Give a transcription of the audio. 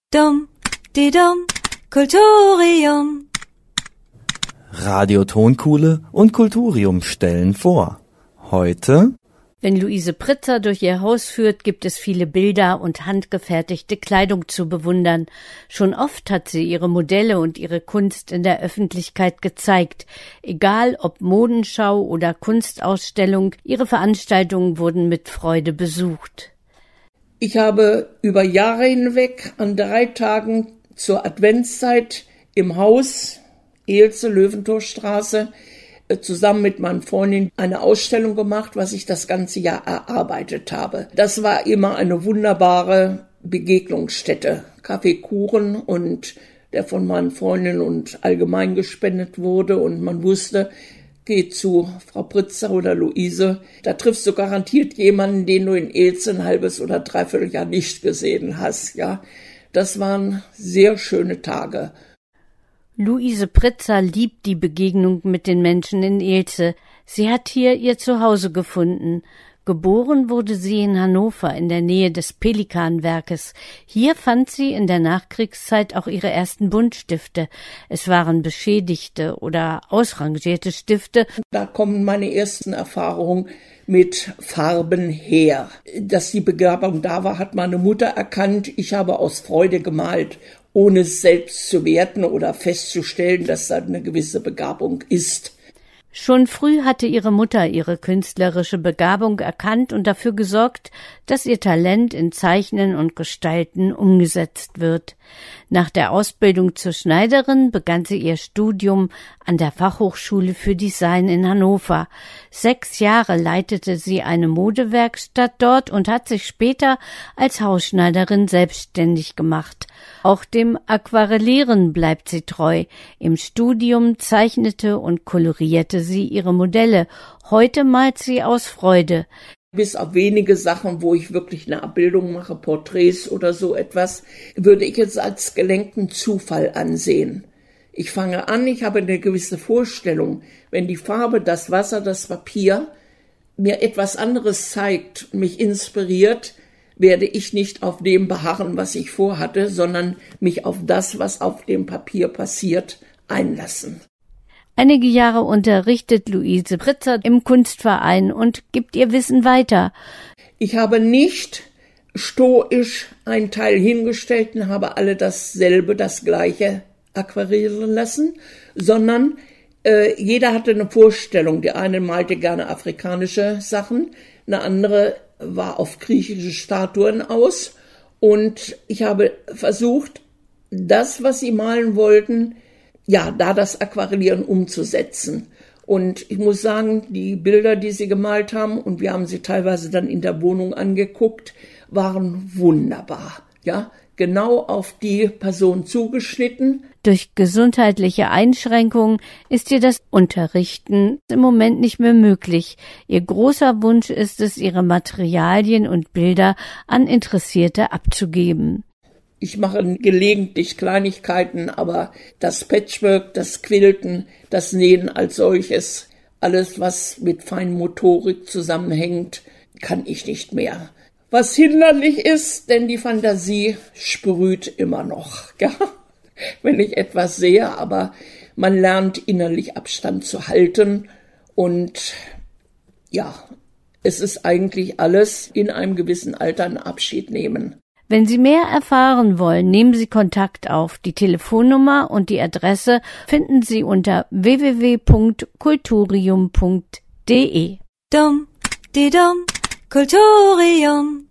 Dum, di dum, Kulturium. Radio Tonkuhle und Kulturium stellen vor. Heute: Wenn Luise Pritzer durch ihr Haus führt, gibt es viele Bilder und handgefertigte Kleidung zu bewundern. Schon oft hat sie ihre Modelle und ihre Kunst in der Öffentlichkeit gezeigt. Egal ob Modenschau oder Kunstausstellung, ihre Veranstaltungen wurden mit Freude besucht. Ich habe über Jahre hinweg an 3 Tagen zur Adventszeit im Haus Eelse, Löwentorstraße, zusammen mit meinen Freundinnen eine Ausstellung gemacht, was ich das ganze Jahr erarbeitet habe. Das war immer eine wunderbare Begegnungsstätte. Kaffeekuchen und der von meinen Freundinnen und allgemein gespendet wurde und man wusste, geh zu Frau Pritzer oder Luise, da triffst du garantiert jemanden, den du in Eelse ein halbes oder dreiviertel Jahr nicht gesehen hast, ja. Das waren sehr schöne Tage. Luise Pritzer liebt die Begegnung mit den Menschen in Eelse. Sie hat hier ihr Zuhause gefunden. Geboren wurde sie in Hannover in der Nähe des Pelikanwerkes. Hier fand sie in der Nachkriegszeit auch ihre ersten Buntstifte. Es waren beschädigte oder ausrangierte Stifte. Da kommen meine ersten Erfahrungen mit Farben her. Dass die Begabung da war, hat meine Mutter erkannt. Ich habe aus Freude gemalt, ohne es selbst zu werten oder festzustellen, dass da eine gewisse Begabung ist. Schon früh hatte ihre Mutter ihre künstlerische Begabung erkannt und dafür gesorgt, dass ihr Talent in Zeichnen und Gestalten umgesetzt wird. Nach der Ausbildung zur Schneiderin begann sie ihr Studium an der Fachhochschule für Design in Hannover. 6 Jahre leitete sie eine Modewerkstatt dort und hat sich später als Hausschneiderin selbstständig gemacht. Auch dem Aquarellieren bleibt sie treu. Im Studium zeichnete und kolorierte sie ihre Modelle. Heute malt sie aus Freude. Bis auf wenige Sachen, wo ich wirklich eine Abbildung mache, Porträts oder so etwas, würde ich jetzt als gelenkten Zufall ansehen. Ich fange an, ich habe eine gewisse Vorstellung. Wenn die Farbe, das Wasser, das Papier mir etwas anderes zeigt, mich inspiriert, werde ich nicht auf dem beharren, was ich vorhatte, sondern mich auf das, was auf dem Papier passiert, einlassen. Einige Jahre unterrichtet Luise Pritzer im Kunstverein und gibt ihr Wissen weiter. Ich habe nicht stoisch einen Teil hingestellt und habe alle dasselbe, das Gleiche aquarellieren lassen, sondern jeder hatte eine Vorstellung. Der eine malte gerne afrikanische Sachen, eine andere war auf griechische Statuen aus und ich habe versucht, das, was sie malen wollten, ja, da das Aquarellieren umzusetzen. Und ich muss sagen, die Bilder, die sie gemalt haben, und wir haben sie teilweise dann in der Wohnung angeguckt, waren wunderbar, ja, genau auf die Person zugeschnitten. Durch gesundheitliche Einschränkungen ist ihr das Unterrichten im Moment nicht mehr möglich. Ihr großer Wunsch ist es, ihre Materialien und Bilder an Interessierte abzugeben. Ich mache gelegentlich Kleinigkeiten, aber das Patchwork, das Quilten, das Nähen als solches, alles, was mit Feinmotorik zusammenhängt, kann ich nicht mehr. Was hinderlich ist, denn die Fantasie sprüht immer noch, ja? Wenn ich etwas sehe, aber man lernt innerlich Abstand zu halten und ja, es ist eigentlich alles in einem gewissen Alter ein Abschied nehmen. Wenn Sie mehr erfahren wollen, nehmen Sie Kontakt auf. Die Telefonnummer und die Adresse finden Sie unter www.kulturium.de. Dum, di dum, Kulturium.